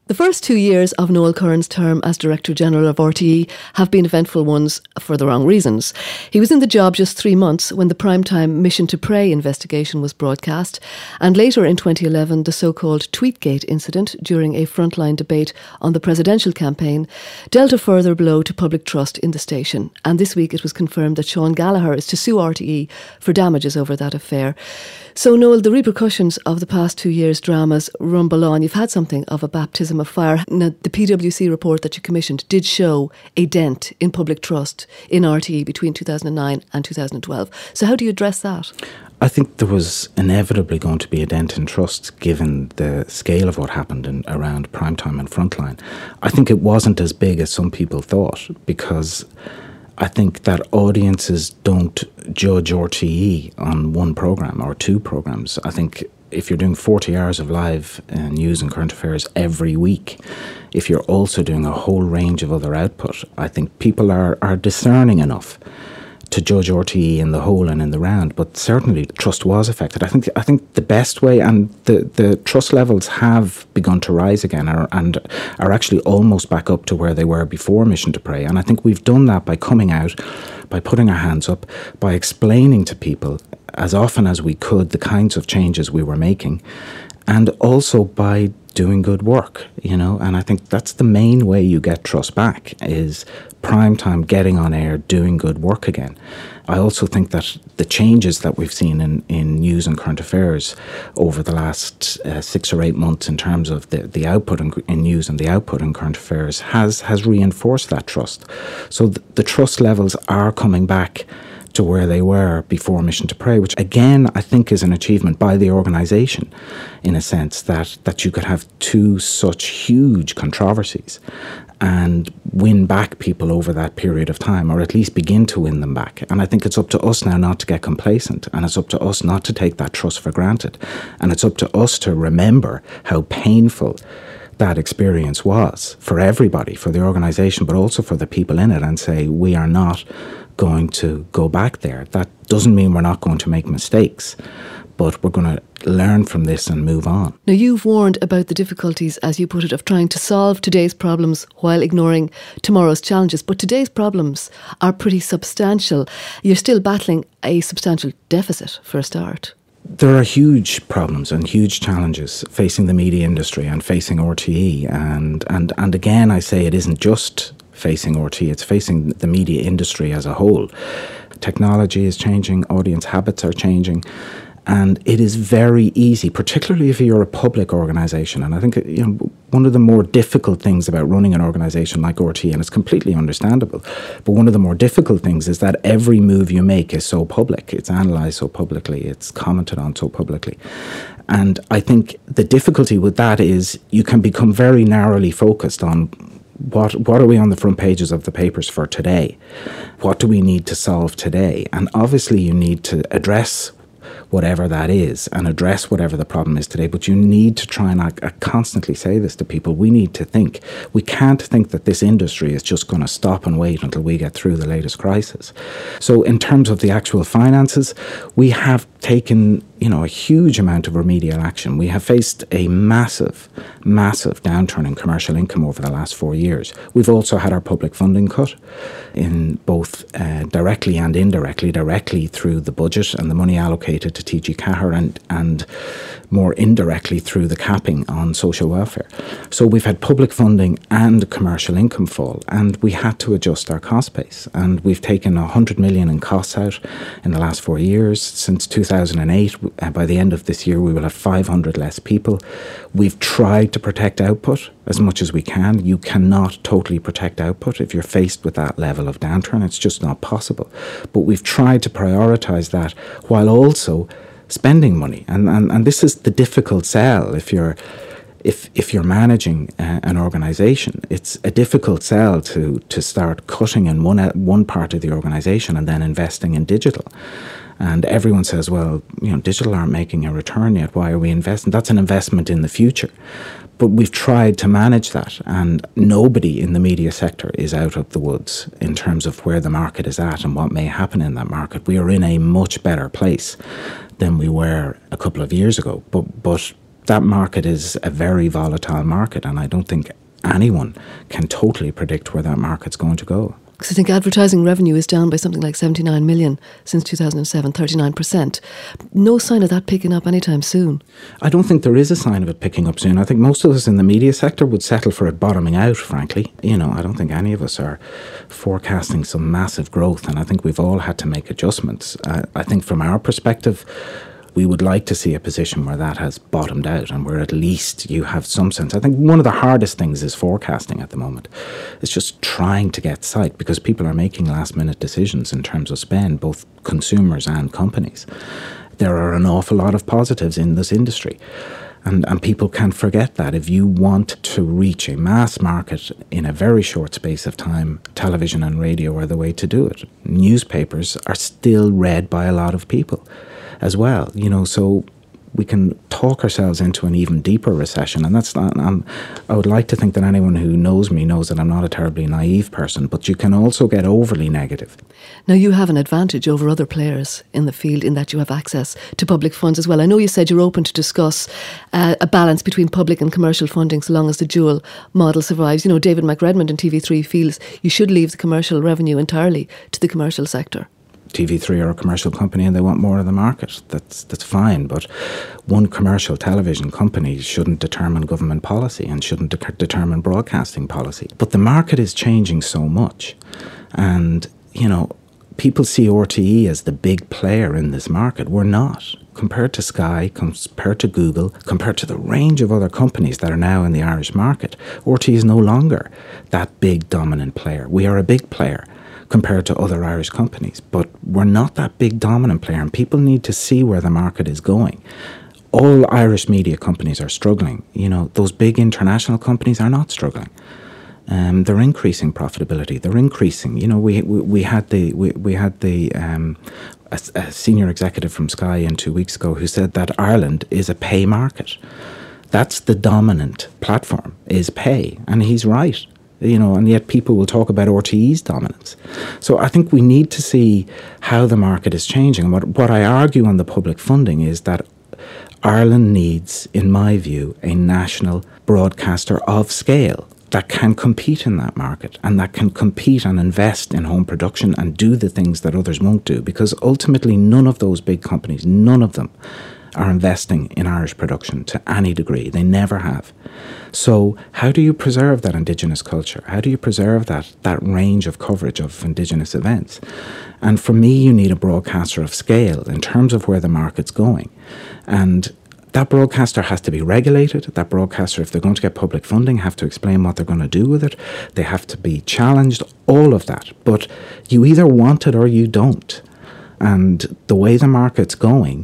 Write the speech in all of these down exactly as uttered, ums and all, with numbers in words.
The first two years of Noel Curran's term as Director General of R T E have been eventful ones for the wrong reasons. He was in the job just three months when the primetime Mission to Prey investigation was broadcast, and later in twenty eleven the so-called Tweetgate incident during a frontline debate on the presidential campaign dealt a further blow to public trust in the station. And this week it was confirmed that Sean Gallagher is to sue R T E for damages over that affair. So Noel, the repercussions of the past two years' dramas rumble on. You've had something of a baptism of fire. Now, the P W C report that you commissioned did show a dent in public trust in R T E between two thousand nine and two thousand twelve. So how do you address that? I think there was inevitably going to be a dent in trust given the scale of what happened in, around primetime and frontline. I think it wasn't as big as some people thought, because I think that audiences don't judge R T E on one programme or two programmes. I think if you're doing forty hours of live uh, news and current affairs every week, if you're also doing a whole range of other output, I think people are, are discerning enough to judge R T E in the whole and in the round. But certainly trust was affected. I think I think the best way, and the, the trust levels have begun to rise again are, and are actually almost back up to where they were before Mission to Prey. And I think we've done that by coming out, by putting our hands up, by explaining to people as often as we could the kinds of changes we were making, and also by doing good work, you know. And I think that's the main way you get trust back, is prime time, getting on air, doing good work again. I also think that the changes that we've seen in, in news and current affairs over the last uh, six or eight months in terms of the, the output in, in news and the output in current affairs has, has reinforced that trust. So th- the trust levels are coming back to where they were before Mission to Prey, which again I think is an achievement by the organisation, in a sense that, that you could have two such huge controversies and win back people over that period of time, or at least begin to win them back. And I think it's up to us now not to get complacent, and it's up to us not to take that trust for granted, and it's up to us to remember how painful that experience was for everybody, for the organisation, but also for the people in it, and say we are not going to go back there. That doesn't mean we're not going to make mistakes, but we're going to learn from this and move on. Now, you've warned about the difficulties, as you put it, of trying to solve today's problems while ignoring tomorrow's challenges. But today's problems are pretty substantial. You're still battling a substantial deficit for a start. There are huge problems and huge challenges facing the media industry and facing R T E. And, and, and again, I say it isn't just facing R T E, it's facing the media industry as a whole. Technology is changing, audience habits are changing, and it is very easy, particularly if you're a public organisation. And I think, you know, one of the more difficult things about running an organisation like R T E, and it's completely understandable, but one of the more difficult things is that every move you make is so public. It's analysed so publicly, it's commented on so publicly. And I think the difficulty with that is you can become very narrowly focused on What what are we on the front pages of the papers for today? What do we need to solve today? And obviously you need to address whatever that is and address whatever the problem is today. But you need to try, and I, I constantly say this to people, we need to think. We can't think that this industry is just going to stop and wait until we get through the latest crisis. So in terms of the actual finances, we have taken, you know, a huge amount of remedial action. We have faced a massive, massive downturn in commercial income over the last four years. We've also had our public funding cut, in both uh, directly and indirectly, directly through the budget and the money allocated to T G Ceathair, and, and more indirectly through the capping on social welfare. So we've had public funding and commercial income fall, and we had to adjust our cost base. And we've taken one hundred million in costs out in the last four years. Since two thousand eight, uh, by the end of this year, we will have five hundred less people. We've tried to protect output as much as we can. You cannot totally protect output if you're faced with that level of downturn. It's just not possible. But we've tried to prioritise that while also spending money. And, and, and this is the difficult sell if you're If if you're managing uh, an organisation. It's a difficult sell to to start cutting in one one part of the organisation and then investing in digital. And everyone says, well, you know, digital aren't making a return yet. Why are we investing? That's an investment in the future. But we've tried to manage that, and nobody in the media sector is out of the woods in terms of where the market is at and what may happen in that market. We are in a much better place than we were a couple of years ago. But but that market is a very volatile market, and I don't think anyone can totally predict where that market's going to go. Because I think advertising revenue is down by something like seventy-nine million since two thousand seven, thirty-nine percent. No sign of that picking up anytime soon. I don't think there is a sign of it picking up soon. I think most of us in the media sector would settle for it bottoming out, frankly. You know, I don't think any of us are forecasting some massive growth, and I think we've all had to make adjustments. Uh, I think from our perspective, we would like to see a position where that has bottomed out and where at least you have some sense. I think one of the hardest things is forecasting at the moment. It's just trying to get sight, because people are making last minute decisions in terms of spend, both consumers and companies. There are an awful lot of positives in this industry. And, and people can't forget that. If you want to reach a mass market in a very short space of time, television and radio are the way to do it. Newspapers are still read by a lot of people as well, you know, so we can talk ourselves into an even deeper recession. And that's not, I'm, I would like to think that anyone who knows me knows that I'm not a terribly naive person, but you can also get overly negative. Now, you have an advantage over other players in the field in that you have access to public funds as well. I know you said you're open to discuss uh, a balance between public and commercial funding so long as the dual model survives. You know, David McRedmond in T V three feels you should leave the commercial revenue entirely to the commercial sector. T V three are a commercial company and they want more of the market. That's that's fine, but one commercial television company shouldn't determine government policy and shouldn't de- determine broadcasting policy. But the market is changing so much, and you know, people see R T E as the big player in this market. We're not. Compared to Sky, compared to Google, compared to the range of other companies that are now in the Irish market, R T E is no longer that big dominant player. We are a big player compared to other Irish companies, but we're not that big dominant player, and people need to see where the market is going. All Irish media companies are struggling. You know, those big international companies are not struggling. Um, they're increasing profitability. They're increasing. You know, we we, we had the we, we had the um, a, a senior executive from Sky in two weeks ago who said that Ireland is a pay market. That's the dominant platform, is pay, and he's right. You know, and yet people will talk about R T E's dominance. So I think we need to see how the market is changing. And what, what I argue on the public funding is that Ireland needs, in my view, a national broadcaster of scale that can compete in that market and that can compete and invest in home production and do the things that others won't do. Because ultimately, none of those big companies, none of them, are investing in Irish production to any degree. They never have. So how do you preserve that Indigenous culture? How do you preserve that that range of coverage of Indigenous events? And for me, you need a broadcaster of scale in terms of where the market's going. And that broadcaster has to be regulated. That broadcaster, if they're going to get public funding, have to explain what they're going to do with it. They have to be challenged, all of that. But you either want it or you don't. And the way the market's going,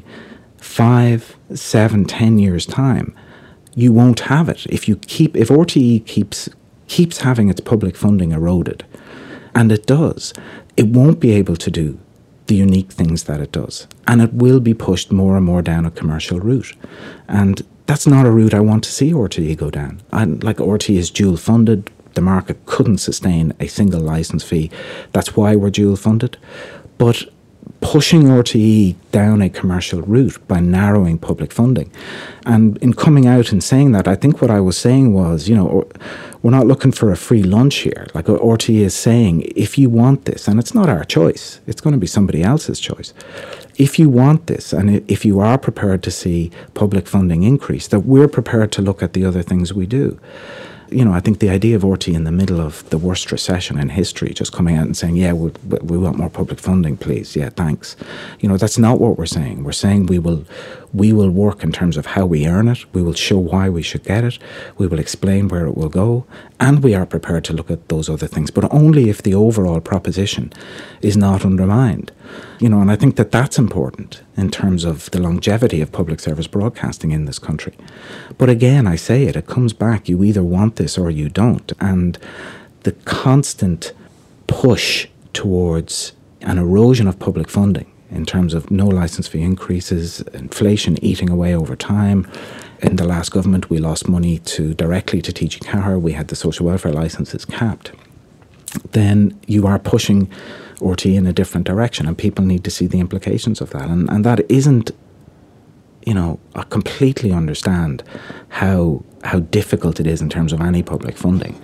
five, seven, ten years' time, you won't have it. If you keep, if R T E keeps keeps having its public funding eroded, and it does, it won't be able to do the unique things that it does, and it will be pushed more and more down a commercial route, and that's not a route I want to see R T E go down. I, like R T E is dual funded. The market couldn't sustain a single licence fee. That's why we're dual funded, but pushing R T E down a commercial route by narrowing public funding. And in coming out and saying that, I think what I was saying was, you know, we're not looking for a free lunch here. Like R T E is saying, if you want this, and it's not our choice, it's going to be somebody else's choice. If you want this, and if you are prepared to see public funding increase, that we're prepared to look at the other things we do. You know, I think the idea of R T E in the middle of the worst recession in history, just coming out and saying, yeah, we, we want more public funding, please. Yeah, thanks. You know, that's not what we're saying. We're saying we will we will work in terms of how we earn it. We will show why we should get it. We will explain where it will go. And we are prepared to look at those other things, but only if the overall proposition is not undermined. You know, and I think that that's important in terms of the longevity of public service broadcasting in this country. But again, I say it, it comes back, you either want this or you don't. And the constant push towards an erosion of public funding in terms of no licence fee increases, inflation eating away over time. In the last government, we lost money to directly to T G Ceathair. We had the social welfare licences capped. Then you are pushing R T E in a different direction, and people need to see the implications of that. And, and that isn't you know, I completely understand how how difficult it is in terms of any public funding.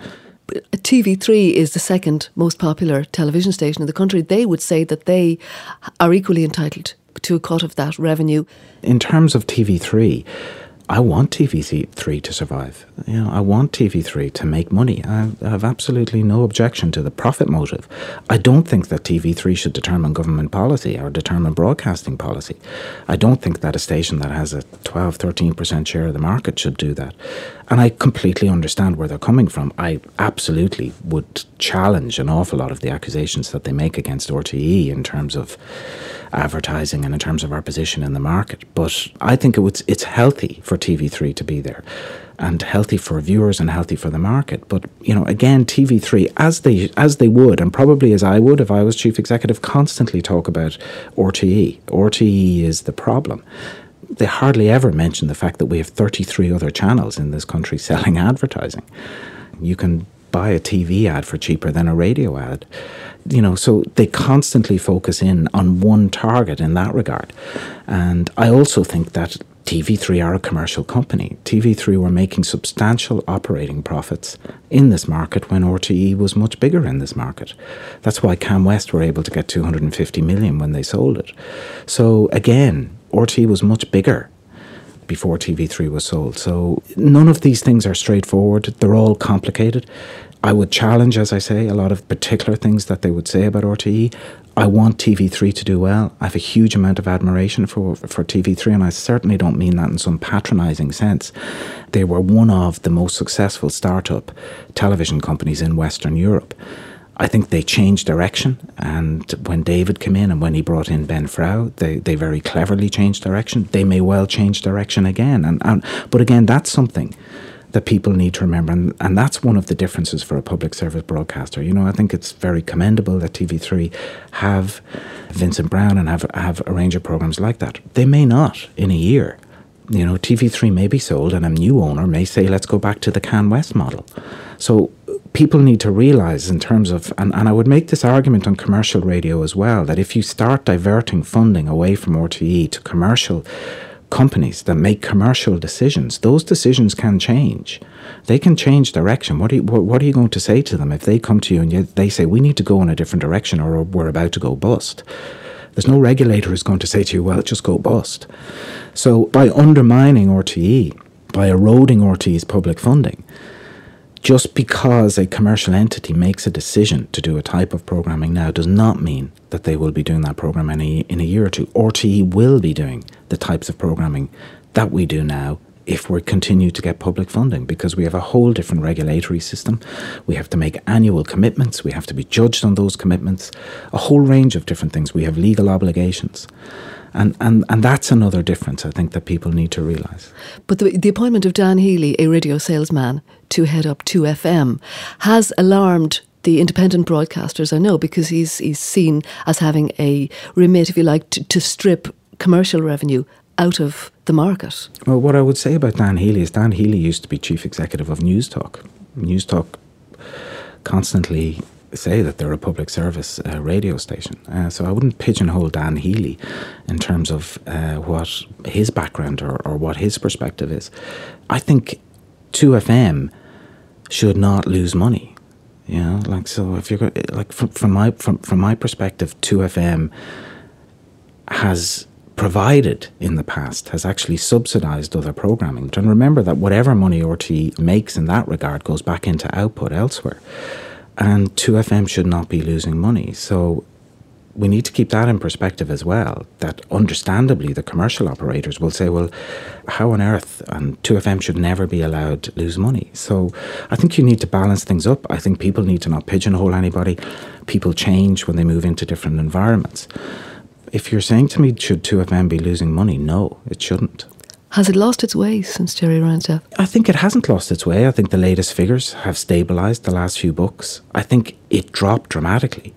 T V three is the second most popular television station in the country. They would say that they are equally entitled to a cut of that revenue. In terms of T V three, I want T V three to survive. You know, I want T V three to make money. I have absolutely no objection to the profit motive. I don't think that T V three should determine government policy or determine broadcasting policy. I don't think that a station that has a twelve, thirteen percent share of the market should do that. And I completely understand where they're coming from. I absolutely would challenge an awful lot of the accusations that they make against R T E in terms of advertising and in terms of our position in the market. But I think it was, it's healthy for T V three to be there, and healthy for viewers and healthy for the market. But, you know, again, T V three, as they as they would, and probably as I would if I was chief executive, constantly talk about R T E. R T E is the problem. They hardly ever mention the fact that we have thirty-three other channels in this country selling advertising. You can buy a T V ad for cheaper than a radio ad. You know, so they constantly focus in on one target in that regard. And I also think that T V three are a commercial company. T V three were making substantial operating profits in this market when R T E was much bigger in this market. That's why CamWest were able to get two hundred fifty million when they sold it. So again, R T E was much bigger before T V three was sold. So none of these things are straightforward. They're all complicated. I would challenge, as I say, a lot of particular things that they would say about R T E. I want T V three to do well. I have a huge amount of admiration for for T V three, and I certainly don't mean that in some patronising sense. They were one of the most successful startup television companies in Western Europe. I think they changed direction, and when David came in and when he brought in Ben Frau, they, they very cleverly changed direction. They may well change direction again. And, and But again, that's something that people need to remember, and, and that's one of the differences for a public service broadcaster. You know, I think it's very commendable that T V three have Vincent Browne and have, have a range of programmes like that. They may not in a year. You know, T V three may be sold and a new owner may say, let's go back to the CanWest model. So people need to realise in terms of, and, and I would make this argument on commercial radio as well, that if you start diverting funding away from R T E to commercial companies that make commercial decisions, those decisions can change. They can change direction. What are you, what are you going to say to them if they come to you and you, they say, we need to go in a different direction or we're about to go bust? There's no regulator who's going to say to you, well, just go bust. So by undermining R T E, by eroding R T E's public funding, just because a commercial entity makes a decision to do a type of programming now does not mean that they will be doing that program in a, in a year or two. R T E will be doing the types of programming that we do now if we continue to get public funding, because we have a whole different regulatory system. We have to make annual commitments. We have to be judged on those commitments. A whole range of different things. We have legal obligations. And, and and that's another difference, I think, that people need to realise. But the, the appointment of Dan Healy, a radio salesman, to head up two F M has alarmed the independent broadcasters, I know, because he's he's seen as having a remit, if you like, to, to strip commercial revenue out of the market. Well, what I would say about Dan Healy is Dan Healy used to be chief executive of Newstalk. Newstalk constantly say that they're a public service uh, radio station. Uh, so I wouldn't pigeonhole Dan Healy in terms of uh, what his background or, or what his perspective is. I think two F M should not lose money. You know, like, so if you're like from, from my from, from my perspective, two F M has provided in the past, has actually subsidised other programming. And remember that whatever money R T E makes in that regard goes back into output elsewhere. And two F M should not be losing money. So we need to keep that in perspective as well, that understandably the commercial operators will say, well, how on earth, and two F M should never be allowed to lose money. So I think you need to balance things up. I think people need to not pigeonhole anybody. People change when they move into different environments. If you're saying to me, should two F M be losing money? No, it shouldn't. Has it lost its way since Jerry Ryan's death? I think it hasn't lost its way. I think the latest figures have stabilised the last few books. I think it dropped dramatically.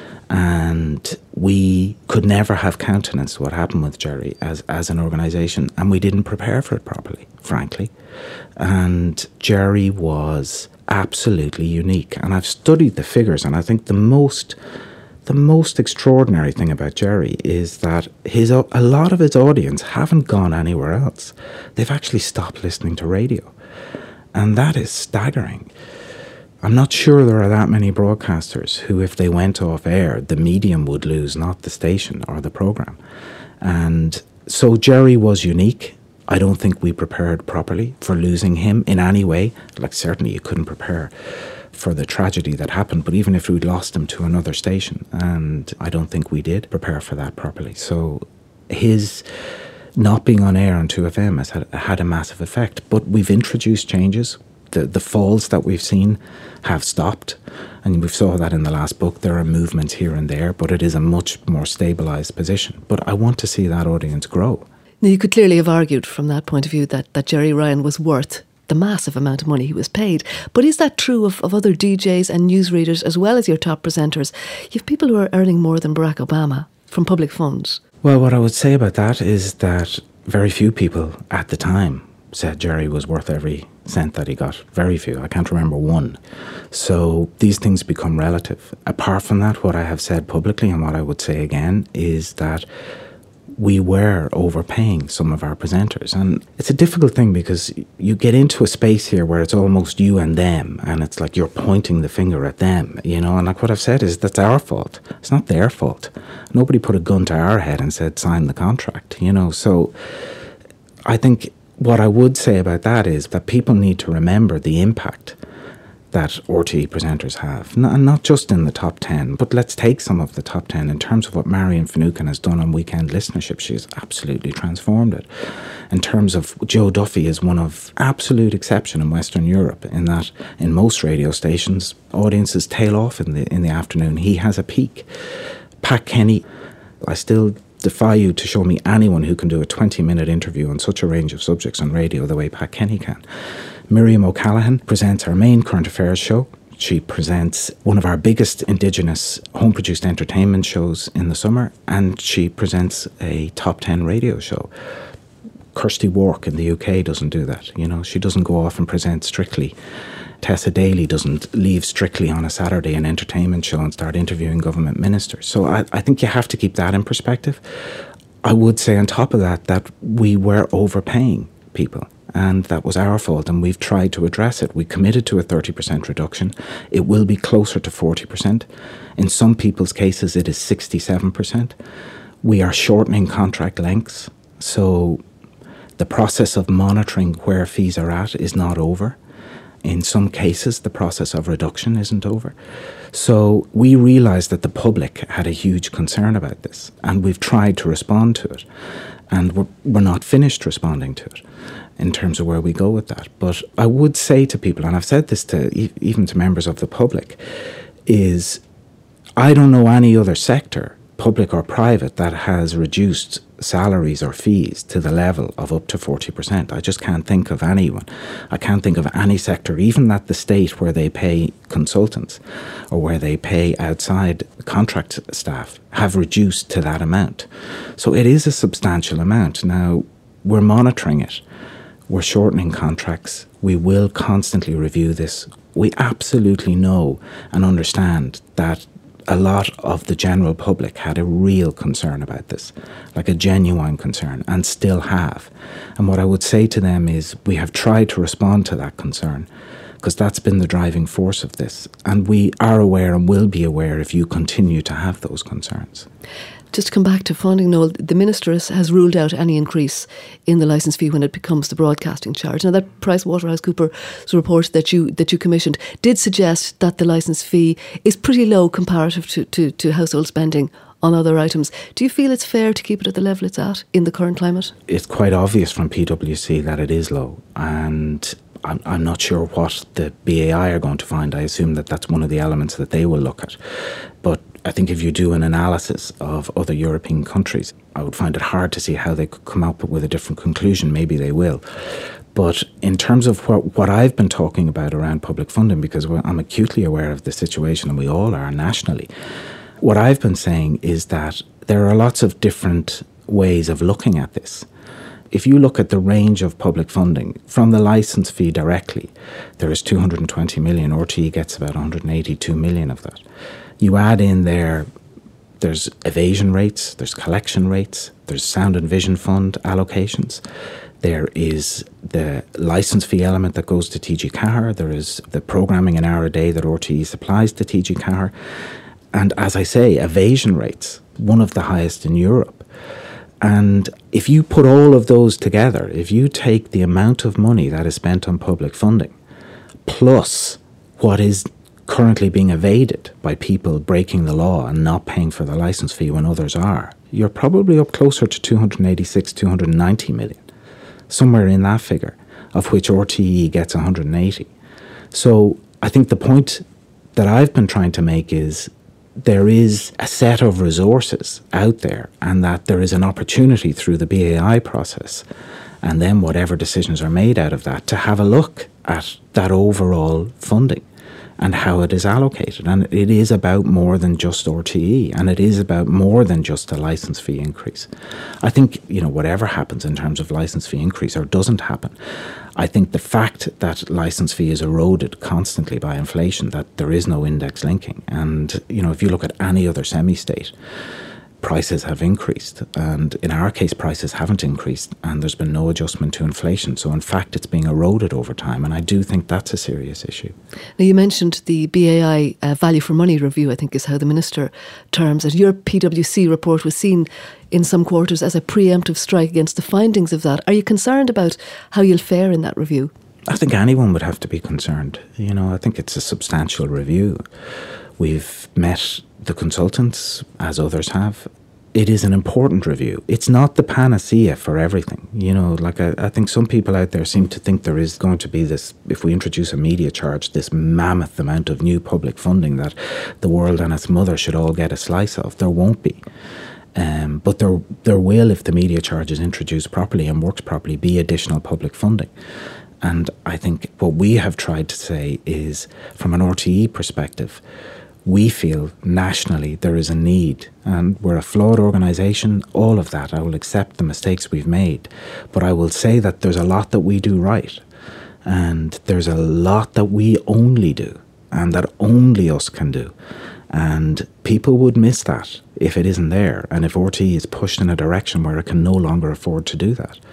And we could never have countenanced what happened with Jerry as, as an organisation. And we didn't prepare for it properly, frankly. And Jerry was absolutely unique. And I've studied the figures, and I think the most the most extraordinary thing about Jerry is that his a lot of his audience haven't gone anywhere else. They've actually stopped listening to radio. And that is staggering. I'm not sure there are that many broadcasters who, if they went off air, the medium would lose, not the station or the programme. And so Jerry was unique. I don't think we prepared properly for losing him in any way. Like, certainly you couldn't prepare for the tragedy that happened, but even if we'd lost him to another station, and I don't think we did prepare for that properly. So his not being on air on two F M has had, had a massive effect. But we've introduced changes. The, the falls that we've seen have stopped, and we saw that in the last book. There are movements here and there, but it is a much more stabilised position. But I want to see that audience grow. Now, you could clearly have argued from that point of view that, that Jerry Ryan was worth the massive amount of money he was paid. But is that true of, of other D Js and newsreaders as well as your top presenters? You have people who are earning more than Barack Obama from public funds. Well, what I would say about that is that very few people at the time said Jerry was worth every cent that he got. Very few. I can't remember one. So these things become relative. Apart from that, what I have said publicly and what I would say again is that we were overpaying some of our presenters. And it's a difficult thing because you get into a space here where it's almost you and them, and it's like you're pointing the finger at them, you know. And like what I've said is that's our fault. It's not their fault. Nobody put a gun to our head and said sign the contract, you know. So I think what I would say about that is that people need to remember the impact that R T E presenters have, and not just in the top ten, but let's take some of the top ten in terms of what Marion Finucane has done on weekend listenership. She's absolutely transformed it. In terms of Joe Duffy is one of absolute exception in Western Europe, in that in most radio stations audiences tail off in the in the afternoon. He has a peak. Pat Kenny, I still defy you to show me anyone who can do a twenty minute interview on such a range of subjects on radio the way Pat Kenny can. Miriam O'Callaghan presents our main current affairs show. She presents one of our biggest Indigenous home-produced entertainment shows in the summer, and she presents a top ten radio show. Kirsty Wark in the U K doesn't do that. You know, she doesn't go off and present Strictly. Tessa Daly doesn't leave Strictly on a Saturday an entertainment show and start interviewing government ministers. So I, I think you have to keep that in perspective. I would say on top of that that we were overpaying people. And that was our fault, and we've tried to address it. We committed to a thirty percent reduction. It will be closer to forty percent. In some people's cases, it is sixty-seven percent. We are shortening contract lengths. So the process of monitoring where fees are at is not over. In some cases, the process of reduction isn't over. So we realised that the public had a huge concern about this, and we've tried to respond to it. And we're, we're not finished responding to it in terms of where we go with that. But I would say to people, and I've said this to even to members of the public, is I don't know any other sector, public or private, that has reduced salaries or fees to the level of up to forty percent. I just can't think of anyone. I can't think of any sector, even at the state, where they pay consultants or where they pay outside contract staff, have reduced to that amount. So it is a substantial amount. Now, we're monitoring it. We're shortening contracts. We will constantly review this. We absolutely know and understand that a lot of the general public had a real concern about this, like a genuine concern, and still have. And what I would say to them is we have tried to respond to that concern, because that's been the driving force of this. And we are aware and will be aware if you continue to have those concerns. Just to come back to funding, Noel, the Minister has ruled out any increase in the licence fee when it becomes the broadcasting charge. Now, that PricewaterhouseCoopers report that you that you commissioned did suggest that the licence fee is pretty low comparative to, to, to household spending on other items. Do you feel it's fair to keep it at the level it's at in the current climate? It's quite obvious from P W C that it is low, and I'm, I'm not sure what the B A I are going to find. I assume that that's one of the elements that they will look at. But I think if you do an analysis of other European countries, I would find it hard to see how they could come up with a different conclusion. Maybe they will. But in terms of what, what I've been talking about around public funding, because I'm acutely aware of the situation, and we all are nationally, what I've been saying is that there are lots of different ways of looking at this. If you look at the range of public funding from the licence fee directly, there is two hundred twenty million. R T E gets about one hundred eighty-two million of that. You add in there there's evasion rates, there's collection rates, there's sound and vision fund allocations. There is the licence fee element that goes to T G C A H R. There is the programming an hour a day that R T E supplies to T G C A H R. And as I say, evasion rates, one of the highest in Europe. And if you put all of those together, if you take the amount of money that is spent on public funding, plus what is currently being evaded by people breaking the law and not paying for the licence fee when others are, you're probably up closer to two hundred eighty-six, two hundred ninety million. Somewhere in that figure, of which R T E gets one hundred eighty. So I think the point that I've been trying to make is there is a set of resources out there, and that there is an opportunity through the B A I process, and then whatever decisions are made out of that, to have a look at that overall funding and how it is allocated. And it is about more than just R T E, and it is about more than just a licence fee increase. I think, you know, whatever happens in terms of licence fee increase or doesn't happen, I think the fact that licence fee is eroded constantly by inflation, that there is no index linking. And, you know, if you look at any other semi-state, prices have increased, and in our case prices haven't increased, and there's been no adjustment to inflation. So in fact it's being eroded over time, and I do think that's a serious issue. Now, you mentioned the B A I uh, value for money review, I think is how the Minister terms it. Your P W C report was seen in some quarters as a preemptive strike against the findings of that. Are you concerned about how you'll fare in that review? I think anyone would have to be concerned. You know, I think it's a substantial review. We've met the consultants, as others have. It is an important review. It's not the panacea for everything. You know, like I, I think some people out there seem to think there is going to be this, if we introduce a media charge, this mammoth amount of new public funding that the world and its mother should all get a slice of. There won't be. Um, but there, there will, if the media charge is introduced properly and works properly, be additional public funding. And I think what we have tried to say is, from an R T E perspective, we feel nationally there is a need, and we're a flawed organisation, all of that. I will accept the mistakes we've made, but I will say that there's a lot that we do right, and there's a lot that we only do, and that only us can do. And people would miss that if it isn't there, and if R T E is pushed in a direction where it can no longer afford to do that.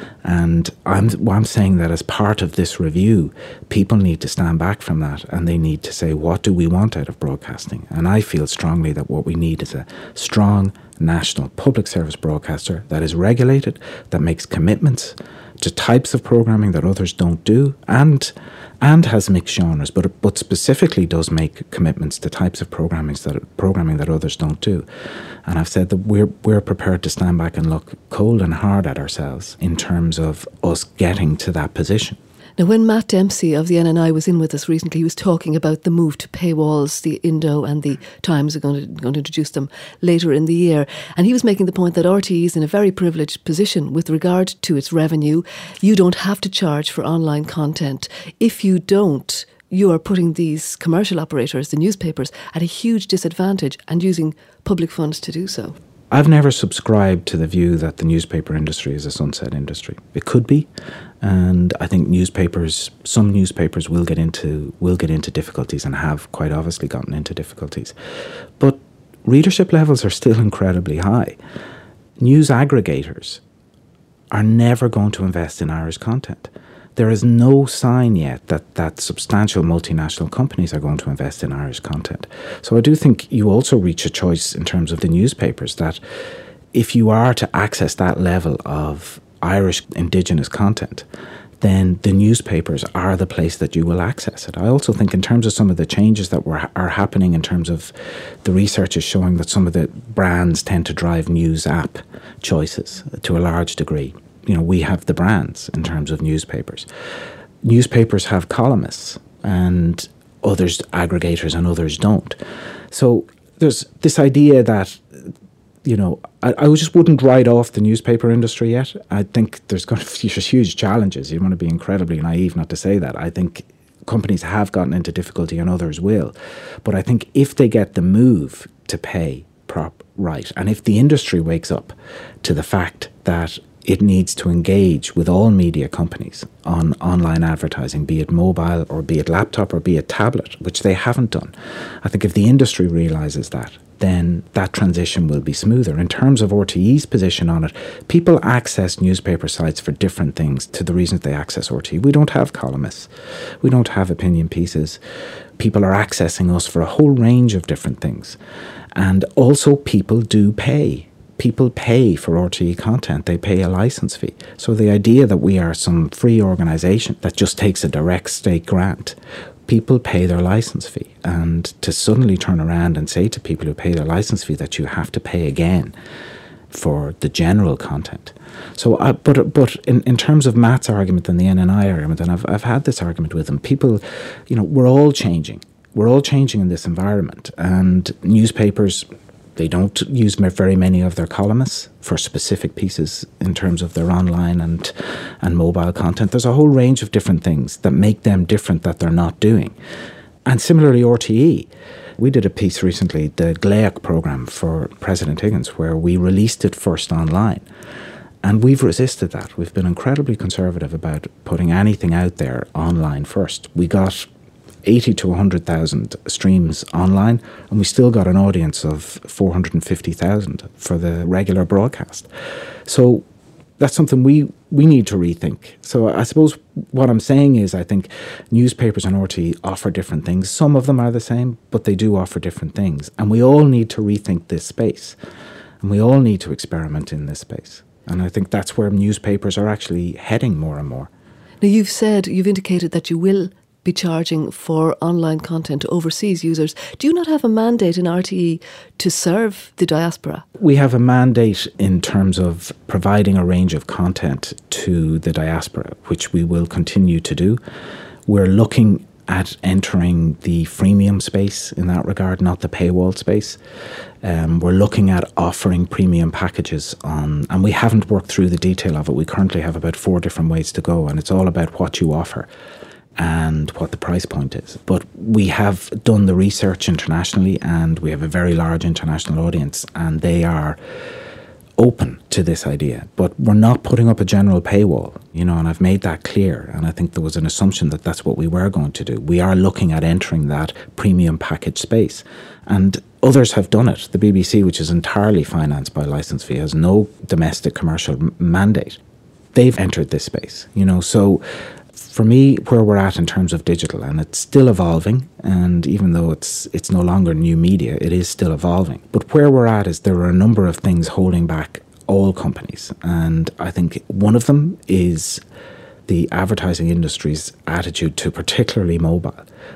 And I'm, well, I'm saying that as part of this review, people need to stand back from that, and they need to say, what do we want out of broadcasting? And I feel strongly that what we need is a strong national public service broadcaster that is regulated, that makes commitments to types of programming that others don't do, and and has mixed genres, but but specifically does make commitments to types of programming that programming that others don't do. And I've said that we're we're prepared to stand back and look cold and hard at ourselves in terms of us getting to that position. Now, when Matt Dempsey of the N N I was in with us recently, he was talking about the move to paywalls. The Indo and the Times are going to, going to introduce them later in the year. And he was making the point that R T E is in a very privileged position with regard to its revenue. You don't have to charge for online content. If you don't, you are putting these commercial operators, the newspapers, at a huge disadvantage and using public funds to do so. I've never subscribed to the view that the newspaper industry is a sunset industry. It could be, and I think newspapers, some newspapers will get into will get into difficulties and have quite obviously gotten into difficulties. But readership levels are still incredibly high. News aggregators are never going to invest in Irish content. There is no sign yet that, that substantial multinational companies are going to invest in Irish content. So I do think you also reach a choice in terms of the newspapers, that if you are to access that level of Irish indigenous content, then the newspapers are the place that you will access it. I also think in terms of some of the changes that were, are happening in terms of the research is showing that some of the brands tend to drive news app choices to a large degree. You know, we have the brands in terms of newspapers. Newspapers have columnists, and others, aggregators, and others don't. So there's this idea that, you know, I, I just wouldn't write off the newspaper industry yet. I think there's going to be huge challenges. You want to be incredibly naive not to say that. I think companies have gotten into difficulty and others will. But I think if they get the move to pay prop right, and if the industry wakes up to the fact that it needs to engage with all media companies on online advertising, be it mobile or be it laptop or be it tablet, which they haven't done. I think if the industry realises that, then that transition will be smoother. In terms of R T E's position on it, people access newspaper sites for different things to the reasons they access R T E. We don't have columnists. We don't have opinion pieces. People are accessing us for a whole range of different things. And also people do pay. People pay for R T E content. They pay a licence fee. So the idea that we are some free organisation that just takes a direct state grant, people pay their licence fee. And to suddenly turn around and say to people who pay their licence fee that you have to pay again for the general content. So, uh, but but in, in terms of Matt's argument and the N N I argument, and I've I've had this argument with them, people, you know, we're all changing. We're all changing in this environment, and newspapers, they don't use very many of their columnists for specific pieces in terms of their online and and mobile content. There's a whole range of different things that make them different that they're not doing. And similarly, R T E. We did a piece recently, the GLAOC programme for President Higgins, where we released it first online. And we've resisted that. We've been incredibly conservative about putting anything out there online first. We got eighty to one hundred thousand streams online, and we still got an audience of four hundred fifty thousand for the regular broadcast. So that's something we, we need to rethink. So I suppose what I'm saying is I think newspapers and R T E offer different things. Some of them are the same, but they do offer different things. And we all need to rethink this space. And we all need to experiment in this space. And I think that's where newspapers are actually heading more and more. Now, you've said, you've indicated that you will be charging for online content to overseas users. Do you not have a mandate in R T E to serve the diaspora? We have a mandate in terms of providing a range of content to the diaspora, which we will continue to do. We're looking at entering the freemium space in that regard, not the paywall space. Um, we're looking at offering premium packages on, and we haven't worked through the detail of it. We currently have about four different ways to go, and it's all about what you offer and what the price point is. But we have done the research internationally, and we have a very large international audience, and they are open to this idea. But we're not putting up a general paywall, you know, and I've made that clear. And I think there was an assumption that that's what we were going to do. We are looking at entering that premium package space. And others have done it. The B B C, which is entirely financed by licence fee, has no domestic commercial m- mandate. They've entered this space, you know, so for me, where we're at in terms of digital, and it's still evolving, and even though it's it's no longer new media, it is still evolving. But where we're at is there are a number of things holding back all companies. And I think one of them is the advertising industry's attitude to particularly mobile.